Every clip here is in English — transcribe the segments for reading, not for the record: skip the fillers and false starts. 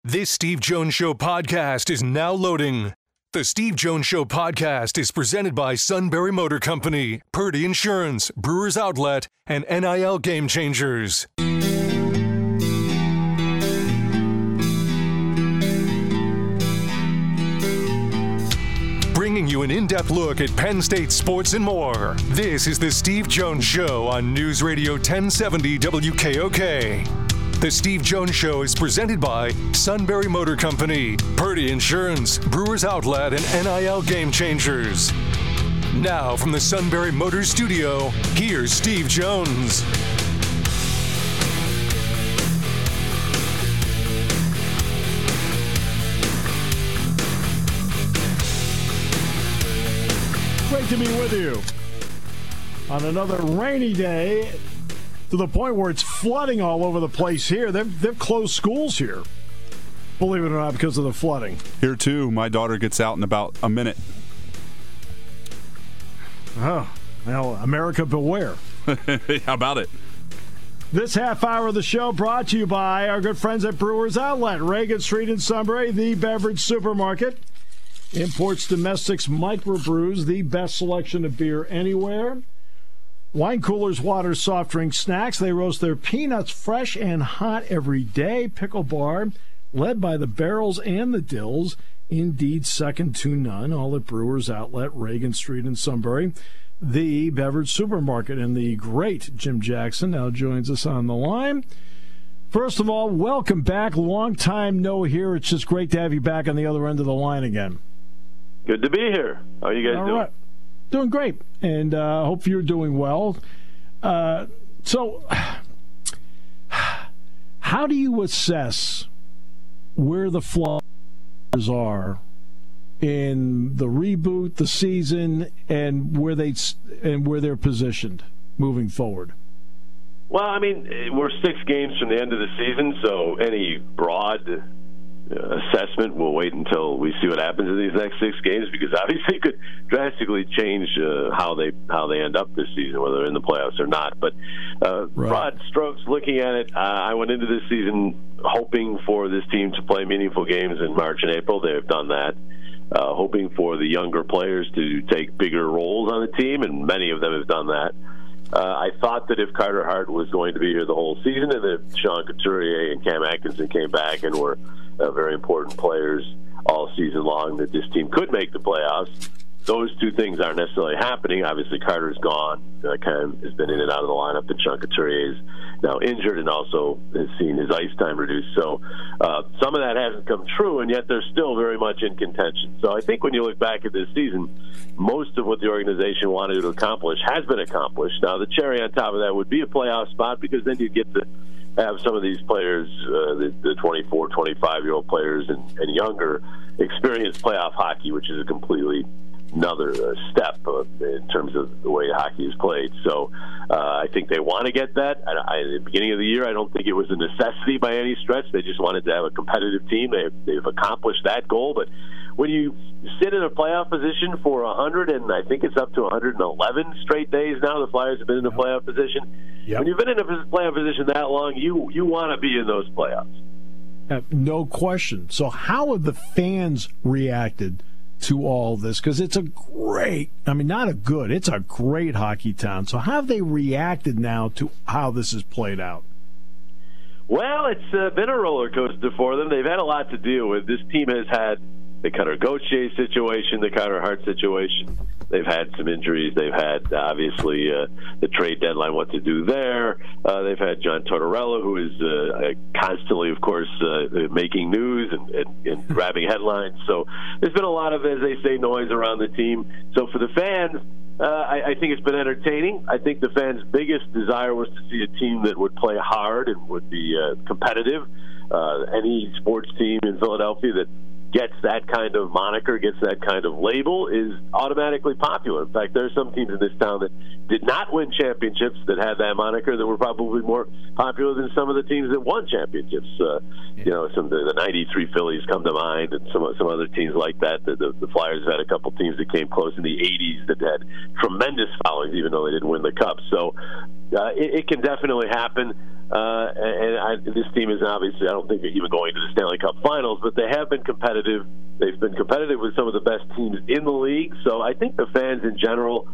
This Steve Jones Show podcast is now loading. The Steve Jones Show podcast is presented by Sunbury Motor Company, Purdy Insurance, Brewers Outlet, and NIL Game Changers. Bringing you an in-depth look at Penn State sports and more. This is the Steve Jones Show on News Radio 1070 WKOK. The Steve Jones Show is presented by Sunbury Motor Company, Purdy Insurance, Brewers Outlet, and NIL Game Changers. Now from the Sunbury Motors Studio, here's Steve Jones. Great to be with you on another rainy day, to the point where it's flooding all over the place here. They've closed schools here, believe it or not, because of the flooding. Here, too. My daughter gets out in about a minute. Oh, well, America beware. How about it? This half hour of the show brought to you by our good friends at Brewers Outlet, Reagan Street in Sunbury, the beverage supermarket. Imports, domestics, microbrews, the best selection of beer anywhere. Wine coolers, water, soft drinks, snacks. They roast their peanuts fresh and hot every day. Pickle bar, led by the barrels and the dills. Indeed, second to none. All at Brewers Outlet, Reagan Street in Sunbury, the beverage supermarket. And the great Jim Jackson now joins us on the line. First of all, welcome back. Long time no here. It's just great to have you back on the other end of the line again. Good to be here. How are you guys doing? Right. Doing great, and hope you're doing well. So, how do you assess where the Flyers are in the reboot, the season, and where they're positioned moving forward? Well, I mean, we're 6 games from the end of the season, so any broad assessment we'll wait until we see what happens in these next 6 games, because obviously it could drastically change how they end up this season, whether they're in the playoffs or not. But broad strokes, looking at it, I went into this season hoping for this team to play meaningful games in March and April. They have done that. Hoping for the younger players to take bigger roles on the team, and many of them have done that. I thought that if Carter Hart was going to be here the whole season, and if Sean Couturier and Cam Atkinson came back and were very important players all season long, that this team could make the playoffs. Those two things aren't necessarily happening. Obviously, Carter's gone. Cam has been in and out of the lineup, and Sean Couturier is now injured and also has seen his ice time reduced. So some of that hasn't come true, and yet they're still very much in contention. So I think when you look back at this season, most of what the organization wanted to accomplish has been accomplished. Now, the cherry on top of that would be a playoff spot, because then you get to have some of these players, the 24, 25-year-old players and younger, experience playoff hockey, which is a completely another step in terms of the way hockey is played. So I think they want to get that. At the beginning of the year, I don't think it was a necessity by any stretch. They just wanted to have a competitive team. They've accomplished that goal. But when you sit in a playoff position for 100, and I think it's up to 111 straight days now, the Flyers have been in a playoff position. Yep. When you've been in a playoff position that long, you want to be in those playoffs. No question. So how have the fans reacted to all this? Because it's a great, it's a great hockey town. So how have they reacted now to how this has played out? Well, it's been a roller coaster for them. They've had a lot to deal with. This team has had the Cutter Gauthier situation, the Carter Hart situation. They've had some injuries. They've had, obviously, the trade deadline, what to do there. They've had John Tortorella, who is constantly, of course, making news and grabbing headlines. So there's been a lot of, as they say, noise around the team. So for the fans, I think it's been entertaining. I think the fans' biggest desire was to see a team that would play hard and would be competitive. Any sports team in Philadelphia that gets that kind of moniker, gets that kind of label, is automatically popular. In fact, there are some teams in this town that did not win championships that had that moniker that were probably more popular than some of the teams that won championships. Some of the 93 Phillies come to mind, and some other teams like that. The Flyers had a couple teams that came close in the 80s that had tremendous followings, even though they didn't win the Cup. So it can definitely happen. This team is obviously, I don't think they're even going to the Stanley Cup Finals, but they have been competitive. They've been competitive with some of the best teams in the league. So I think the fans in general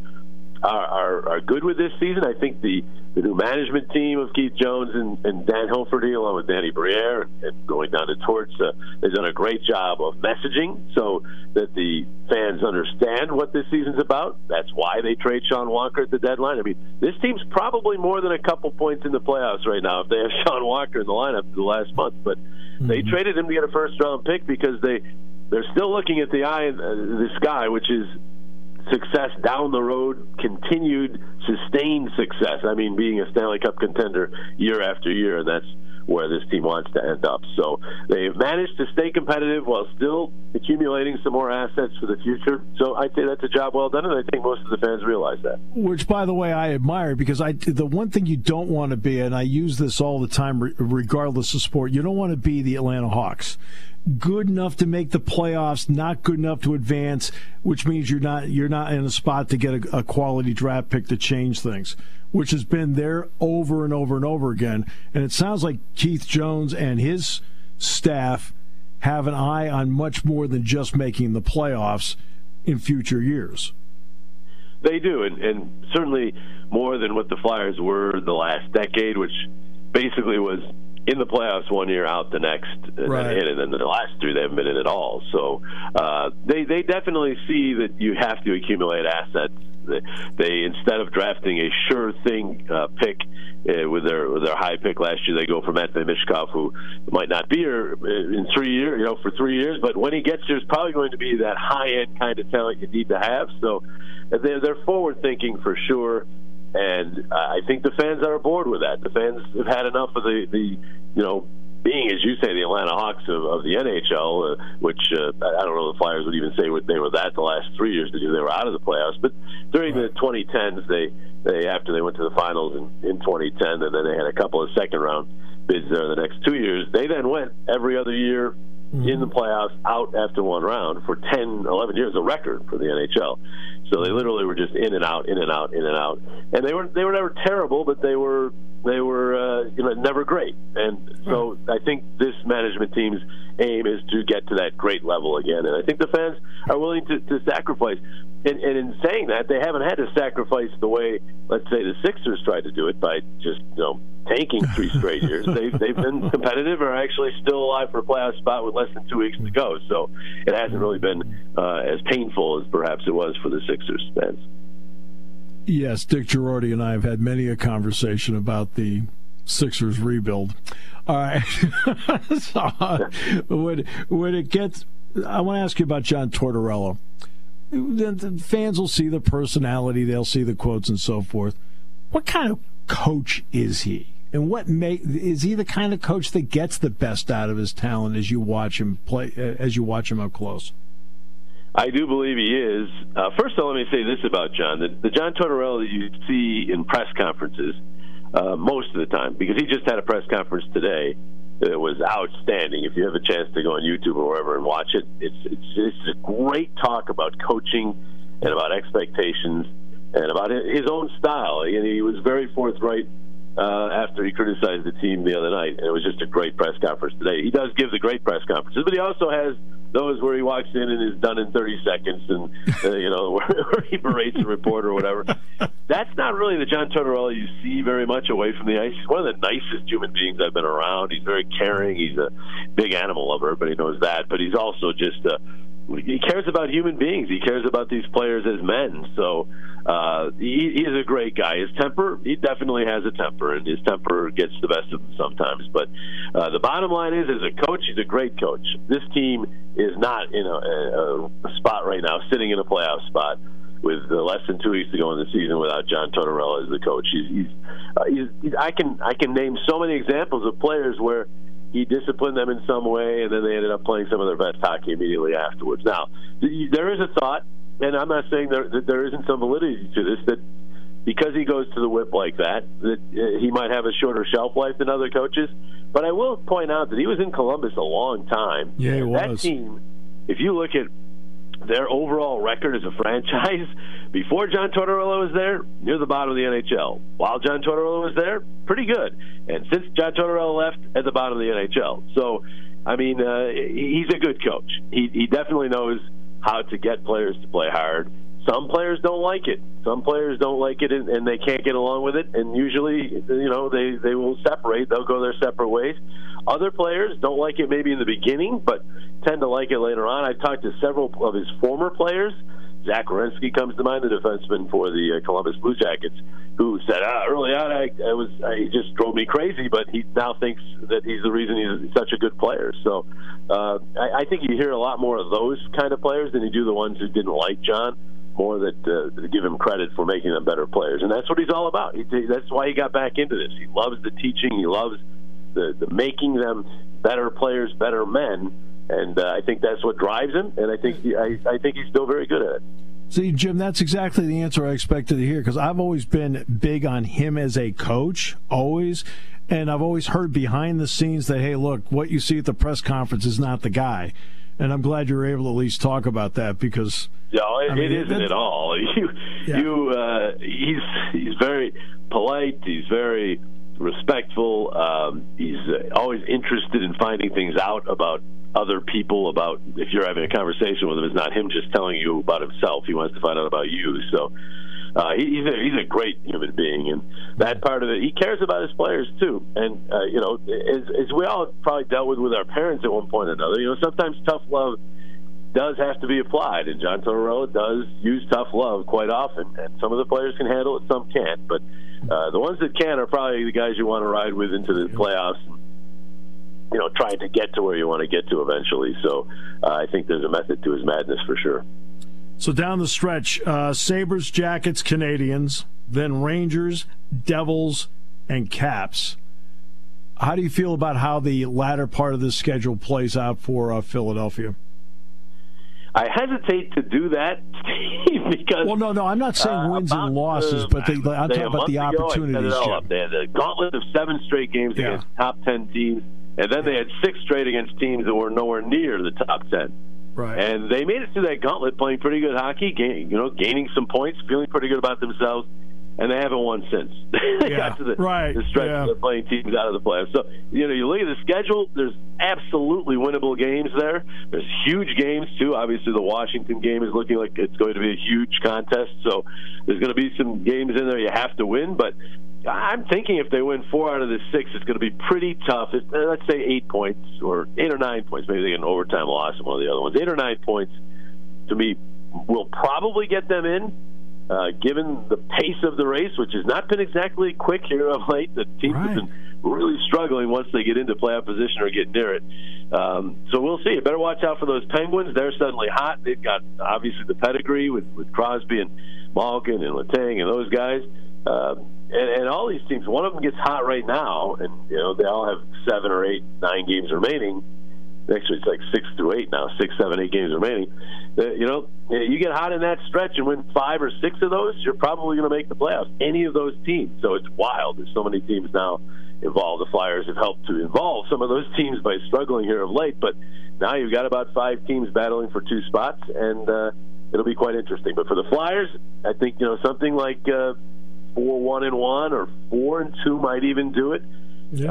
are good with this season. I think the new management team of Keith Jones and Dan Hilferty, along with Danny Briere and going down to Torts, they've done a great job of messaging so that the fans understand what this season's about. That's why they trade Sean Walker at the deadline. I mean, this team's probably more than a couple points in the playoffs right now if they have Sean Walker in the lineup for the last month. But they traded him to get a first-round pick because they're still looking at the eye in the sky, which is success down the road, continued, sustained success. I mean, being a Stanley Cup contender year after year, and that's where this team wants to end up. So they've managed to stay competitive while still accumulating some more assets for the future. So I'd say that's a job well done, and I think most of the fans realize that. Which, by the way, I admire, because the one thing you don't want to be, and I use this all the time regardless of sport, you don't want to be the Atlanta Hawks. Good enough to make the playoffs, not good enough to advance, which means you're not in a spot to get a quality draft pick to change things, which has been there over and over and over again. And it sounds like Keith Jones and his staff have an eye on much more than just making the playoffs in future years. They do, and certainly more than what the Flyers were the last decade, which basically was in the playoffs one year, out the next, right. And then the last three they haven't been in at all. So they definitely see that you have to accumulate assets. They instead of drafting a sure thing pick with their high pick last year, they go for Matvei Michkov, who might not be here in 3 years, for 3 years, but when he gets here, is probably going to be that high end kind of talent you need to have. So they're forward thinking for sure. And I think the fans are aboard with that. The fans have had enough of the being, as you say, the Atlanta Hawks of the NHL, which I don't know if the Flyers would even say they were that the last 3 years because they were out of the playoffs. But during the 2010s, they after they went to the finals in 2010, and then they had a couple of second-round bids there the next 2 years, they then went every other year in the playoffs, out after one round for 10, 11 years, a record for the NHL. So they literally were just in and out, in and out, in and out. And they were never terrible, but they were never great. And so I think this management team's aim is to get to that great level again. And I think the fans are willing to sacrifice. And in saying that, they haven't had to sacrifice the way, let's say, the Sixers tried to do it by just tanking 3 straight years. They've been competitive, or actually still alive for a playoff spot with less than 2 weeks to go. So it hasn't really been as painful as perhaps it was for the Sixers fans. Yes, Dick Girardi and I have had many a conversation about the Sixers rebuild. All right. So, when it gets, I want to ask you about John Tortorella. The fans will see the personality, they'll see the quotes and so forth. What kind of coach is he? And is he the kind of coach that gets the best out of his talent as you watch him play, as you watch him up close? I do believe he is. First of all, let me say this about John. The John Tortorella that you see in press conferences most of the time, because he just had a press conference today that was outstanding. If you have a chance to go on YouTube or wherever and watch it, it's a great talk about coaching and about expectations and about his own style. And he was very forthright after he criticized the team the other night, and it was just a great press conference today. He does give the great press conferences, but he also has those where he walks in and is done in 30 seconds and, where he berates a reporter or whatever. That's not really the John Tortorella you see very much away from the ice. He's one of the nicest human beings I've been around. He's very caring. He's a big animal lover, everybody knows that. But he's also just he cares about human beings. He cares about these players as men. So he is a great guy. His temper, he definitely has a temper, and his temper gets the best of him sometimes. But the bottom line is, as a coach, he's a great coach. This team is not in a spot right now, sitting in a playoff spot with less than 2 weeks to go in the season without John Tortorella as the coach. I can name so many examples of players where he disciplined them in some way, and then they ended up playing some of their best hockey immediately afterwards. Now, there is a thought, and I'm not saying that there isn't some validity to this, that because he goes to the whip like that he might have a shorter shelf life than other coaches. But I will point out that he was in Columbus a long time. Yeah, he was. That team, if you look at their overall record as a franchise, before John Tortorella was there, near the bottom of the NHL. While John Tortorella was there, pretty good. And since John Tortorella left, at the bottom of the NHL. So, I mean, he's a good coach. He definitely knows how to get players to play hard. Some players don't like it. Some players don't like it, and they can't get along with it. And usually, they will separate. They'll go their separate ways. Other players don't like it maybe in the beginning, but tend to like it later on. I've talked to several of his former players. Zach Werenski comes to mind, the defenseman for the Columbus Blue Jackets, who said, early on, he just drove me crazy, but he now thinks that he's the reason he's such a good player. So I think you hear a lot more of those kind of players than you do the ones who didn't like John, more that give him credit for making them better players. And that's what he's all about. That's why he got back into this. He loves the teaching. He loves the making them better players, better men. And I think that's what drives him, and I think he's still very good at it. See, Jim, that's exactly the answer I expected to hear, because I've always been big on him as a coach, always, and I've always heard behind the scenes that, hey, look, what you see at the press conference is not the guy. And I'm glad you were able to at least talk about that, because it isn't at all. He's very polite. He's very respectful. He's always interested in finding things out about other people, about if you're having a conversation with him. It's not him just telling you about himself. He wants to find out about you. So he's a great human being, and that part of it, he cares about his players too. And as we all probably dealt with our parents at one point or another, sometimes tough love does have to be applied, and John Tortorella does use tough love quite often, and some of the players can handle it, some can't. But the ones that can are probably the guys you want to ride with into the playoffs, trying to get to where you want to get to eventually. So I think there's a method to his madness for sure. So down the stretch, Sabres, Jackets, Canadians, then Rangers, Devils, and Caps. How do you feel about how the latter part of the schedule plays out for Philadelphia? I hesitate to do that, Steve, because... Well, no, I'm not saying wins and losses, but I'm talking about the opportunities, Jim. They had a gauntlet of 7 straight games against top 10 teams, and then they had 6 straight against teams that were nowhere near the top 10. Right. And they made it through that gauntlet playing pretty good hockey, gaining some points, feeling pretty good about themselves, and they haven't won since. They got to the stretch of playing teams out of the playoffs. So, you look at the schedule, there's absolutely winnable games there. There's huge games, too. Obviously, the Washington game is looking like it's going to be a huge contest, so there's going to be some games in there you have to win, but I'm thinking if they win 4 out of the 6, it's going to be pretty tough. Let's say 8 points or 8 or 9 points. Maybe they get an overtime loss in one of the other ones. 8 or 9 points, to me, will probably get them in, given the pace of the race, which has not been exactly quick here of late. The teams have been really struggling once they get into playoff position or get near it. So we'll see. You better watch out for those Penguins. They're suddenly hot. They've got, obviously, the pedigree with Crosby and Malkin and Letang and those guys. And all these teams, one of them gets hot right now, and they all have 7 or 8, 9 games remaining. Actually, it's like 6 through 8 now, 6, 7, 8 games remaining. You get hot in that stretch and win 5 or 6 of those, you're probably going to make the playoffs. Any of those teams. So it's wild. There's so many teams now involved. The Flyers have helped to involve some of those teams by struggling here of late, but now you've got about 5 teams battling for 2 spots, and it'll be quite interesting. But for the Flyers, I think something like 4-1-1 or 4-2 might even do it. Yeah.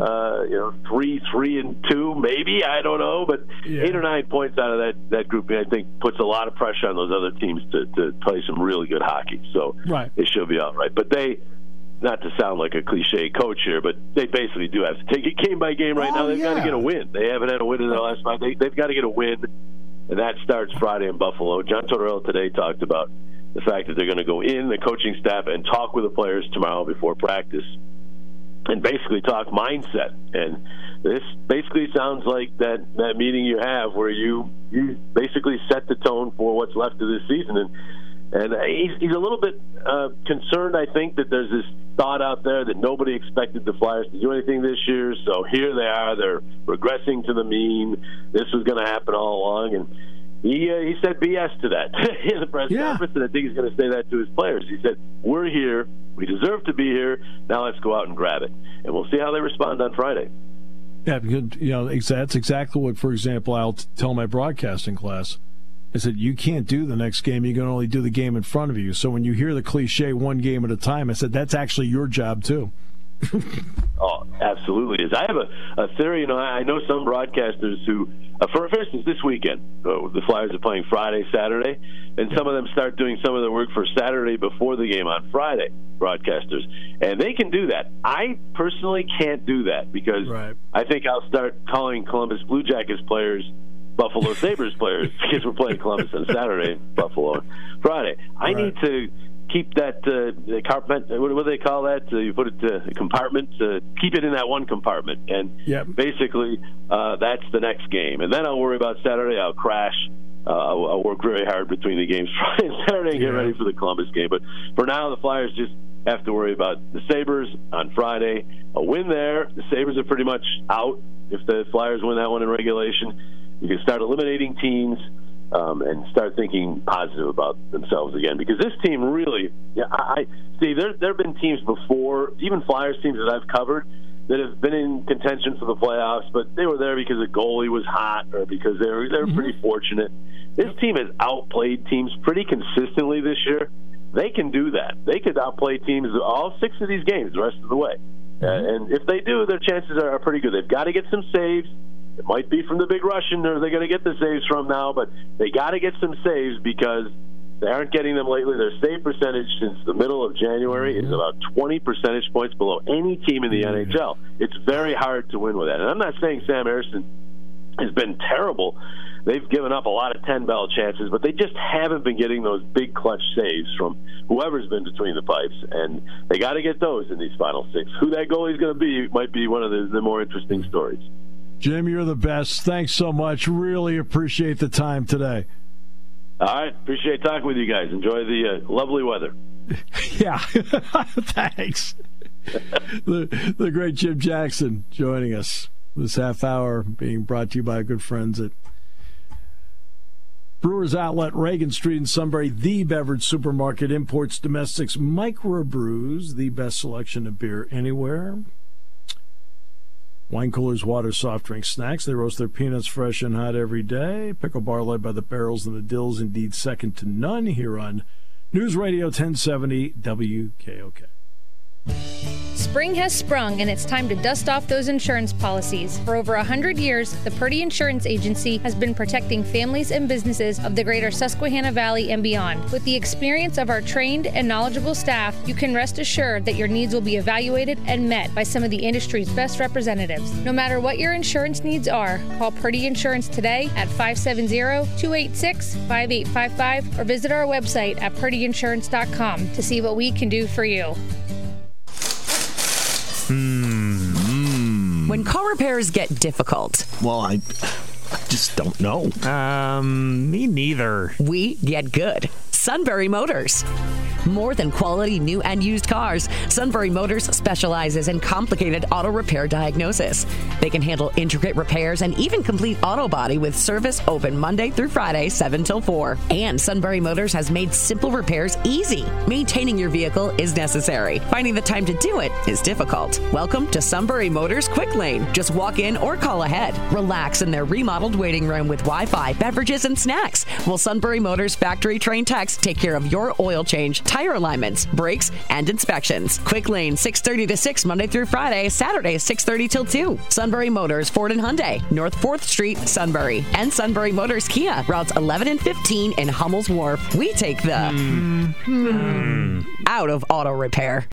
3-3-2 maybe, I don't know, but 8 or 9 points out of that group, I think, puts a lot of pressure on those other teams to play some really good hockey. So they should be all right. But they, not to sound like a cliche coach here, but they basically do have to take it game by game right now. They've got to get a win. They haven't had a win in their last 5. They've got to get a win, and that starts Friday in Buffalo. John Tortorella today talked about the fact that they're going to go in, the coaching staff, and talk with the players tomorrow before practice and basically talk mindset. And this basically sounds like that meeting you have where you basically set the tone for what's left of this season. And he's a little bit concerned, I think, that there's this thought out there that nobody expected the Flyers to do anything this year, so here they are. They're regressing to the mean. This was going to happen all along. And he said BS to that in the press conference, and I think he's going to say that to his players. He said, we're here. We deserve to be here. Now let's go out and grab it. And we'll see how they respond on Friday. Yeah, because, that's exactly what, for example, I'll tell my broadcasting class. I said, you can't do the next game. You can only do the game in front of you. So when you hear the cliche, one game at a time, I said, that's actually your job, too. Oh, absolutely is. I have a theory. I know some broadcasters who, for instance, this weekend, the Flyers are playing Friday, Saturday, and some of them start doing some of their work for Saturday before the game on Friday, broadcasters. And they can do that. I personally can't do that because I think I'll start calling Columbus Blue Jackets players Buffalo Sabres players because we're playing Columbus on Saturday, Buffalo on Friday. I need to keep that compartment. What do they call that? You put it compartment. Keep it in that one compartment, and basically that's the next game. And then I'll worry about Saturday. I'll crash. I'll work very hard between the games Friday and Saturday and get ready for the Columbus game. But for now, the Flyers just have to worry about the Sabres on Friday. A win there, the Sabres are pretty much out. If the Flyers win that one in regulation, you can start eliminating teams. And start thinking positive about themselves again. Because this team really, Steve, there have been teams before, even Flyers teams that I've covered, that have been in contention for the playoffs, but they were there because the goalie was hot or because they were pretty fortunate. This team has outplayed teams pretty consistently this year. They can do that. They could outplay teams all 6 of these games the rest of the way. And if they do, their chances are pretty good. They've got to get some saves. It might be from the Big Russian, or they're going to get the saves from now, but they got to get some saves because they aren't getting them lately. Their save percentage since the middle of January is about 20 percentage points below any team in the NHL. It's very hard to win with that. And I'm not saying Sam Ersson has been terrible. They've given up a lot of 10-bell chances, but they just haven't been getting those big clutch saves from whoever's been between the pipes, and they got to get those in these final 6. Who that goalie is going to be might be one of the more interesting stories. Jim, you're the best. Thanks so much. Really appreciate the time today. All right. Appreciate talking with you guys. Enjoy the lovely weather. Yeah. Thanks. the great Jim Jackson joining us this half hour, being brought to you by our good friends at Brewers Outlet, Reagan Street in Sunbury, the beverage supermarket, imports domestics, microbrews, the best selection of beer anywhere. Wine coolers, water, soft drinks, snacks. They roast their peanuts fresh and hot every day. Pickle bar led by the barrels and the dills, indeed second to none, here on News Radio 1070 WKOK. Spring has sprung, and it's time to dust off those insurance policies. For over 100 years, the Purdy Insurance Agency has been protecting families and businesses of the greater Susquehanna Valley and beyond. With the experience of our trained and knowledgeable staff, you can rest assured that your needs will be evaluated and met by some of the industry's best representatives. No matter what your insurance needs are, call Purdy Insurance today at 570-286-5855 or visit our website at purdyinsurance.com to see what we can do for you. When car repairs get difficult. Well, I just don't know. Me neither. We get good. Sunbury Motors. More than quality new and used cars, Sunbury Motors specializes in complicated auto repair diagnosis. They can handle intricate repairs and even complete auto body with service open Monday through Friday, 7 till 4. And Sunbury Motors has made simple repairs easy. Maintaining your vehicle is necessary. Finding the time to do it is difficult. Welcome to Sunbury Motors Quick Lane. Just walk in or call ahead. Relax in their remodeled waiting room with Wi-Fi, beverages, and snacks. While Sunbury Motors factory-trained techs take care of your oil change, tire alignments, brakes, and inspections. Quick Lane, 6:30 to 6 Monday through Friday, Saturday 6:30 till 2. Sunbury Motors, Ford and Hyundai, North 4th Street, Sunbury. And Sunbury Motors Kia, routes 11 and 15 in Hummel's Wharf. We take the out of auto repair.